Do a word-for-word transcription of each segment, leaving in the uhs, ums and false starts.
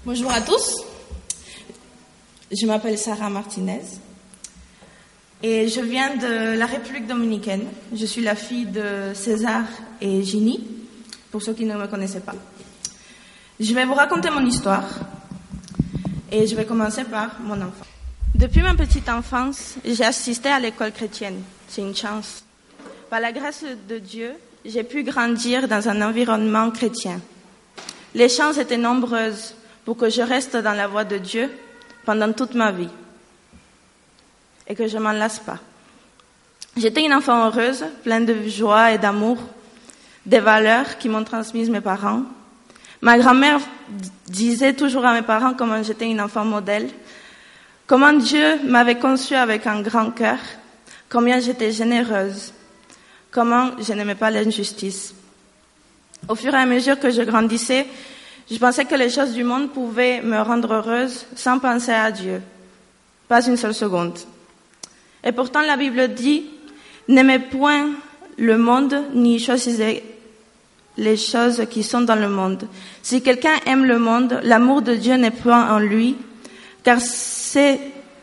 Bonjour à tous, je m'appelle Sarah Martinez et je viens de la République dominicaine. Je suis la fille de César et Ginny, pour ceux qui ne me connaissaient pas. Je vais vous raconter mon histoire et je vais commencer par mon enfant. Depuis ma petite enfance, j'ai assisté à l'école chrétienne. C'est une chance. Par la grâce de Dieu, j'ai pu grandir dans un environnement chrétien. Les chances étaient nombreuses pour que je reste dans la voie de Dieu pendant toute ma vie et que je m'en lasse pas. J'étais une enfant heureuse, pleine de joie et d'amour, des valeurs qui m'ont transmises mes parents. Ma grand-mère disait toujours à mes parents comment j'étais une enfant modèle, comment Dieu m'avait conçue avec un grand cœur, combien j'étais généreuse, comment je n'aimais pas l'injustice. Au fur et à mesure que je grandissais, je pensais que les choses du monde pouvaient me rendre heureuse sans penser à Dieu. Pas une seule seconde. Et pourtant, la Bible dit, n'aimez point le monde, ni choisissez les choses qui sont dans le monde. Si quelqu'un aime le monde, l'amour de Dieu n'est point en lui, car c'est,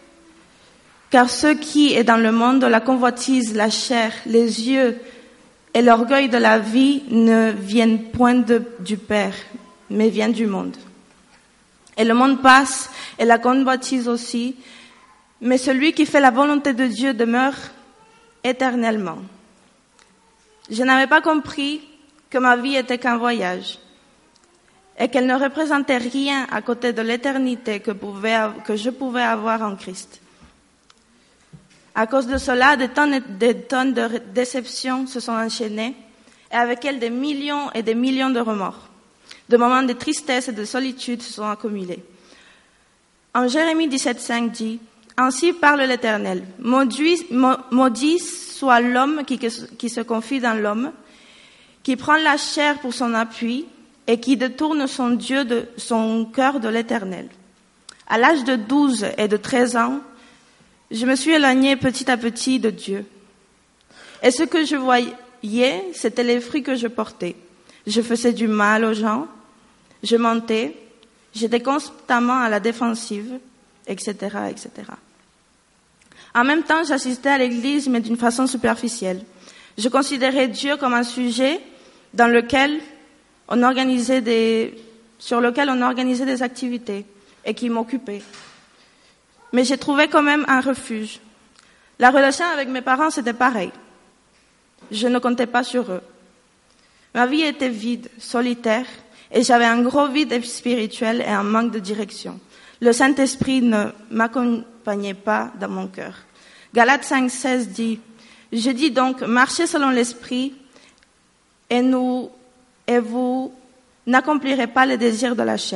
car ce qui est dans le monde, la convoitise, la chair, les yeux et l'orgueil de la vie ne viennent point de, du Père, mais vient du monde. Et le monde passe, et la convoitise aussi, mais celui qui fait la volonté de Dieu demeure éternellement. Je n'avais pas compris que ma vie était qu'un voyage, et qu'elle ne représentait rien à côté de l'éternité que, pouvait, que je pouvais avoir en Christ. À cause de cela, des tonnes et des tonnes de déceptions se sont enchaînées, et avec elles des millions et des millions de remords. De moments de tristesse et de solitude se sont accumulés. En Jérémie dix-sept cinq dit, « Ainsi parle l'Éternel, maudit, maudit soit l'homme qui, qui se confie dans l'homme, qui prend la chair pour son appui et qui détourne son Dieu de son cœur de l'Éternel. » À l'âge de douze et de treize ans, je me suis éloignée petit à petit de Dieu. Et ce que je voyais, c'était les fruits que je portais. Je faisais du mal aux gens, je mentais, j'étais constamment à la défensive, et cetera, et cetera. En même temps, j'assistais à l'église, mais d'une façon superficielle. Je considérais Dieu comme un sujet dans lequel on organisait des, sur lequel on organisait des activités et qui m'occupait. Mais j'ai trouvé quand même un refuge. La relation avec mes parents, c'était pareil. Je ne comptais pas sur eux. Ma vie était vide, solitaire, et j'avais un gros vide spirituel et un manque de direction. Le Saint-Esprit ne m'accompagnait pas dans mon cœur. Galates cinq seize dit, « Je dis donc, marchez selon l'Esprit, et, nous, et vous n'accomplirez pas les désirs de la chair. »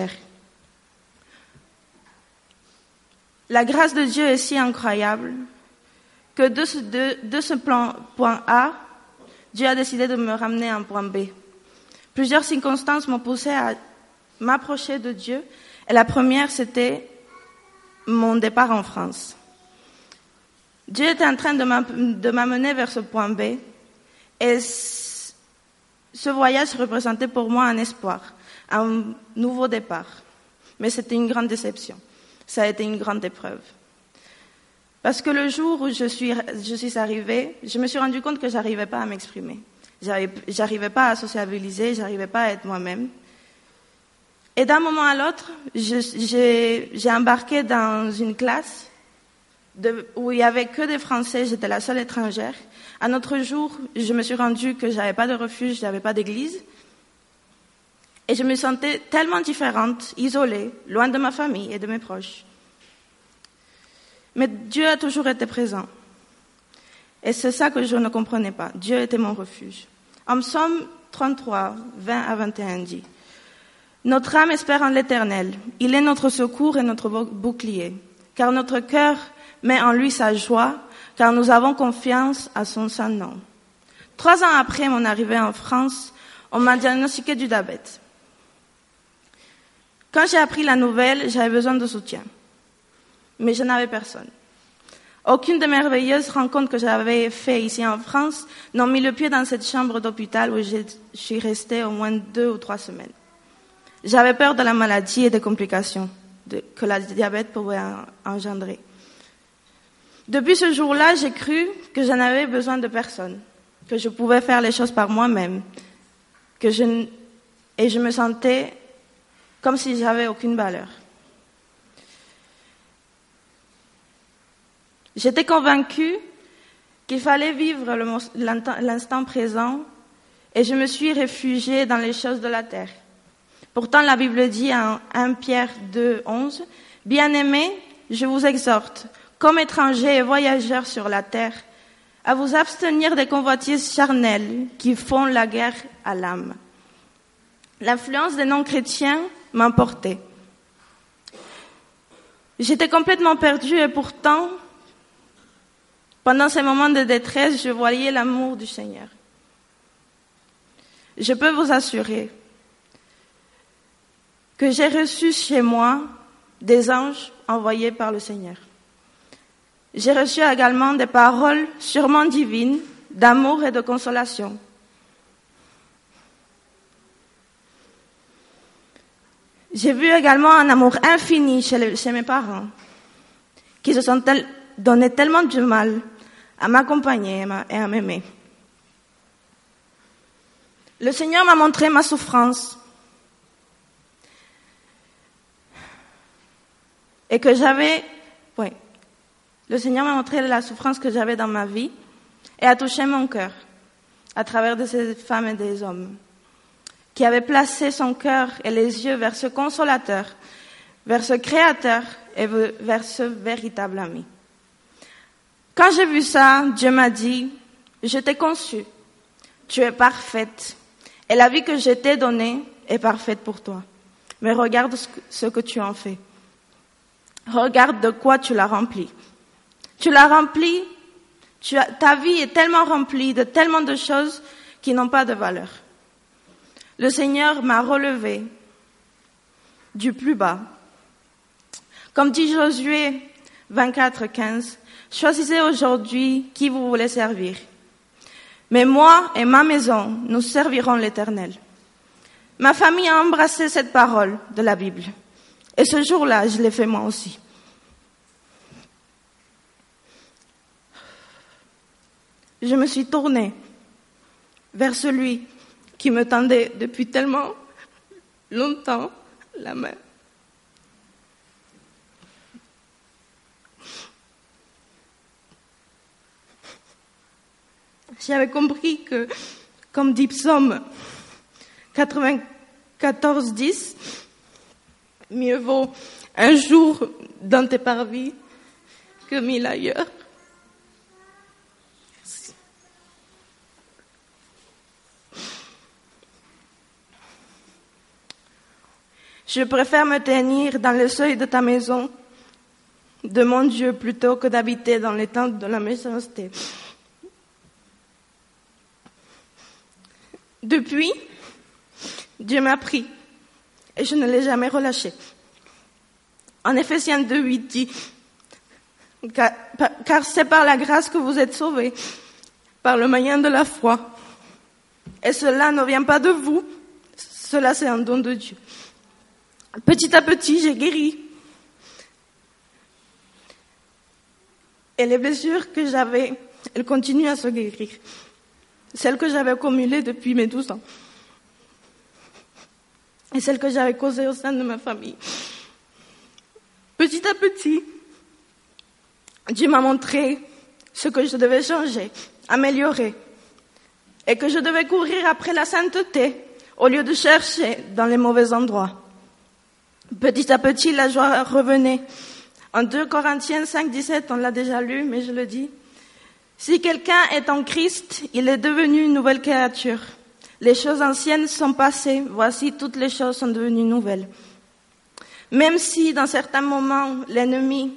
La grâce de Dieu est si incroyable que de ce, de, de ce plan, point A, Dieu a décidé de me ramener à un point B. Plusieurs circonstances m'ont poussé à m'approcher de Dieu. Et la première, c'était mon départ en France. Dieu était en train de m'amener vers ce point B. Et ce voyage représentait pour moi un espoir, un nouveau départ. Mais c'était une grande déception. Ça a été une grande épreuve. Parce que le jour où je suis, je suis arrivée, je me suis rendu compte que j'arrivais pas à m'exprimer. J'arrivais pas à sociabiliser, j'arrivais pas à être moi-même. Et d'un moment à l'autre, j'ai, j'ai embarqué dans une classe de, où il y avait que des Français, j'étais la seule étrangère. Un autre jour, je me suis rendu que j'avais pas de refuge, j'avais pas d'église. Et je me sentais tellement différente, isolée, loin de ma famille et de mes proches. Mais Dieu a toujours été présent. Et c'est ça que je ne comprenais pas. Dieu était mon refuge. En Psaume trente-trois, vingt à vingt et un dit, « Notre âme espère en l'Éternel. Il est notre secours et notre bouclier. Car notre cœur met en lui sa joie, car nous avons confiance à son saint nom. » Trois ans après mon arrivée en France, on m'a diagnostiqué du diabète. Quand j'ai appris la nouvelle, j'avais besoin de soutien. Mais je n'avais personne. Aucune des merveilleuses rencontres que j'avais faites ici en France n'ont mis le pied dans cette chambre d'hôpital où je suis restée au moins deux ou trois semaines. J'avais peur de la maladie et des complications de, que le diabète pouvait en, engendrer. Depuis ce jour-là, j'ai cru que je n'avais besoin de personne, que je pouvais faire les choses par moi-même, que je, et je me sentais comme si j'avais aucune valeur. J'étais convaincue qu'il fallait vivre le, l'instant présent et je me suis réfugiée dans les choses de la terre. Pourtant, la Bible dit en premier Pierre deux, onze, « Bien-aimés, je vous exhorte, comme étrangers et voyageurs sur la terre, à vous abstenir des convoitises charnelles qui font la guerre à l'âme. » L'influence des non-chrétiens m'emportait. J'étais complètement perdue et pourtant, pendant ces moments de détresse, je voyais l'amour du Seigneur. Je peux vous assurer que j'ai reçu chez moi des anges envoyés par le Seigneur. J'ai reçu également des paroles sûrement divines, d'amour et de consolation. J'ai vu également un amour infini chez, les, chez mes parents, qui se sont tel, donné tellement de mal à m'accompagner et à m'aimer. Le Seigneur m'a montré ma souffrance et que j'avais, oui, le Seigneur m'a montré la souffrance que j'avais dans ma vie et a touché mon cœur à travers de ces femmes et des hommes qui avaient placé son cœur et les yeux vers ce consolateur, vers ce créateur et vers ce véritable ami. Quand j'ai vu ça, Dieu m'a dit, je t'ai conçue, tu es parfaite et la vie que je t'ai donnée est parfaite pour toi. Mais regarde ce que tu en fais. Regarde de quoi tu l'as remplie. Tu l'as remplie, tu as, ta vie est tellement remplie de tellement de choses qui n'ont pas de valeur. Le Seigneur m'a relevé du plus bas. Comme dit Josué vingt-quatre, quinze, choisissez aujourd'hui qui vous voulez servir. Mais moi et ma maison, nous servirons l'Éternel. Ma famille a embrassé cette parole de la Bible. Et ce jour-là, je l'ai fait moi aussi. Je me suis tournée vers celui qui me tendait depuis tellement longtemps la main. J'avais compris que, comme dit Psaume quatre-vingt-quatorze, dix, mieux vaut un jour dans tes parvis que mille ailleurs. Merci. Je préfère me tenir dans le seuil de ta maison, de mon Dieu, plutôt que d'habiter dans les tentes de la méchanceté. Depuis, Dieu m'a pris et je ne l'ai jamais relâché. En Éphésiens deux, huit dit, car, car c'est par la grâce que vous êtes sauvés, par le moyen de la foi. Et cela ne vient pas de vous, cela c'est un don de Dieu. Petit à petit, j'ai guéri. Et les blessures que j'avais, elles continuent à se guérir. Celles que j'avais accumulées depuis mes douze ans. Et celles que j'avais causées au sein de ma famille. Petit à petit, Dieu m'a montré ce que je devais changer, améliorer. Et que je devais courir après la sainteté au lieu de chercher dans les mauvais endroits. Petit à petit, la joie revenait. En deux Corinthiens cinq, dix-sept, on l'a déjà lu, mais je le dis. Si quelqu'un est en Christ, il est devenu une nouvelle créature. Les choses anciennes sont passées, voici toutes les choses sont devenues nouvelles. Même si dans certains moments, l'ennemi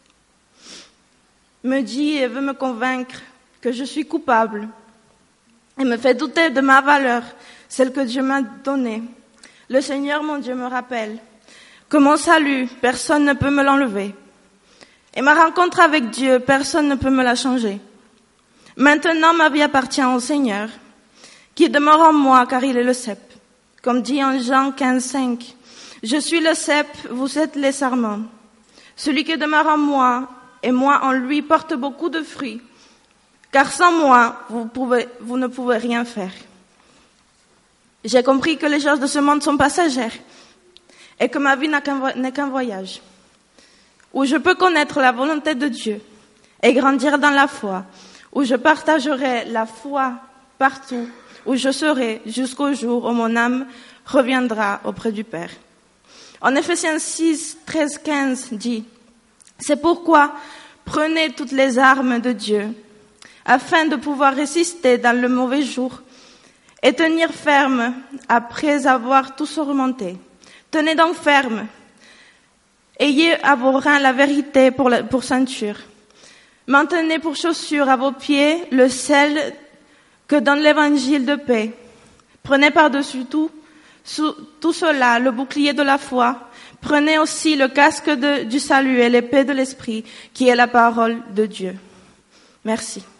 me dit et veut me convaincre que je suis coupable et me fait douter de ma valeur, celle que Dieu m'a donnée, le Seigneur, mon Dieu, me rappelle que mon salut, personne ne peut me l'enlever. Et ma rencontre avec Dieu, personne ne peut me la changer. Maintenant, ma vie appartient au Seigneur, qui demeure en moi car il est le cep comme dit en Jean quinze, cinq. Je suis le cep, vous êtes les sarments. Celui qui demeure en moi et moi en lui porte beaucoup de fruits, car sans moi, vous, pouvez, vous ne pouvez rien faire. J'ai compris que les choses de ce monde sont passagères et que ma vie n'est qu'un voyage où je peux connaître la volonté de Dieu et grandir dans la foi, où je partagerai la foi partout où je serai jusqu'au jour où mon âme reviendra auprès du Père. En Éphésiens six, treize, quinze dit « C'est pourquoi prenez toutes les armes de Dieu afin de pouvoir résister dans le mauvais jour et tenir ferme après avoir tout surmonté. Tenez donc ferme. Ayez à vos reins la vérité pour, la, pour ceinture. Maintenez pour chaussure à vos pieds le sel que donne l'évangile de paix. Prenez par-dessus tout, sous, tout cela, le bouclier de la foi. Prenez aussi le casque de, du salut et l'épée de l'esprit, qui est la parole de Dieu. » Merci.